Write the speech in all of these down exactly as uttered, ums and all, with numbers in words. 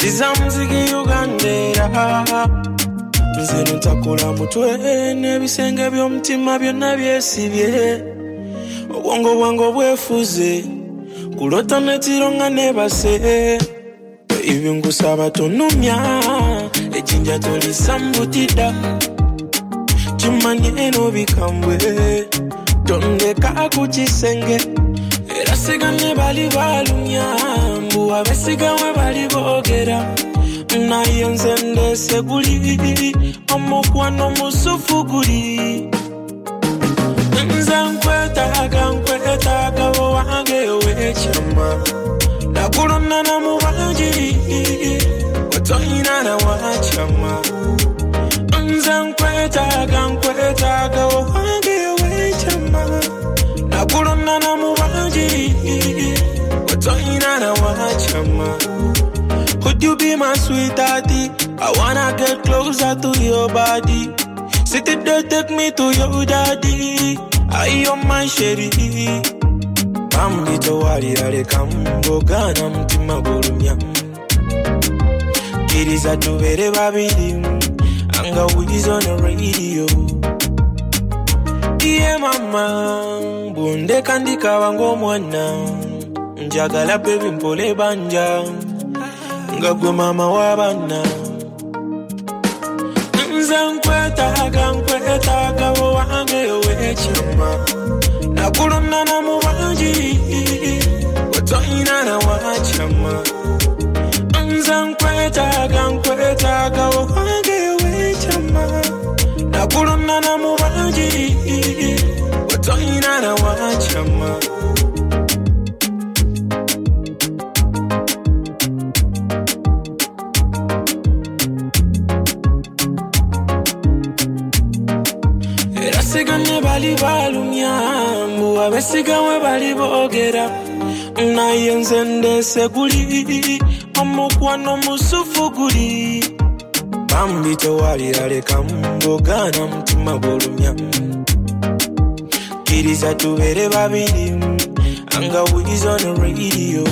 Sizamziki Ugandera Nze ntakula mutwe Nebisenge by'omutima byonna byesibye Obwongo bwango bwefuze Kulota netironga nebase Ibyo ngusaba tonumya Ejinja tolisambutida Chimanye eno bikambwe Tondeka kuchisenge Era sigane bali balumya Mbu abesigawe bali bogera Naye nze ndese guli Omukwano musufu guli Nze nkwetaga nkwetaga wange wechama Nakulona na mubanji Watoina na wachama Nze nkwetaga nkwetaga wange wechama Nakulona na mubanji Watoina na wachama Could you be my sweet daddy? I wanna get closer to your body. Sit it there, take me to your daddy. I am my sherry. Bambi to wali ale kambo gana mtima gurumya. Kiriza tubere babiri. Anga wiz on the radio. Yeah mama, bunde kandika wango mwana. Njagala baby mpole banja. Ngagwe mama wabana Nze nkwetaga nkwetaga wange wechama Nakulona na mubanji Watoina na wachama Nze nkwetaga nkwetaga wange wechama Nakulona na mubanji Watoina na wachama Sigane bali balumya Mbu abesigawe bali bogera Naye nze ndese guli Omukwano musufu guli Bambi tewalira leka mbogana mutima golumya Kiriza tubere babiri Anga wiz on the radio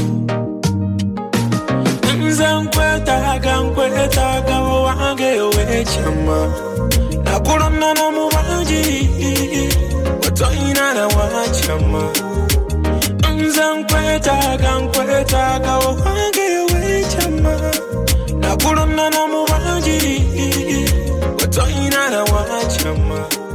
Nze nkwetaga nkwetaga wange wechama Nakulona na mubanji Watoina na wachama Nze nkwetaga nkwetaga wange wechama Nakulona na mubanji Watoina na wachama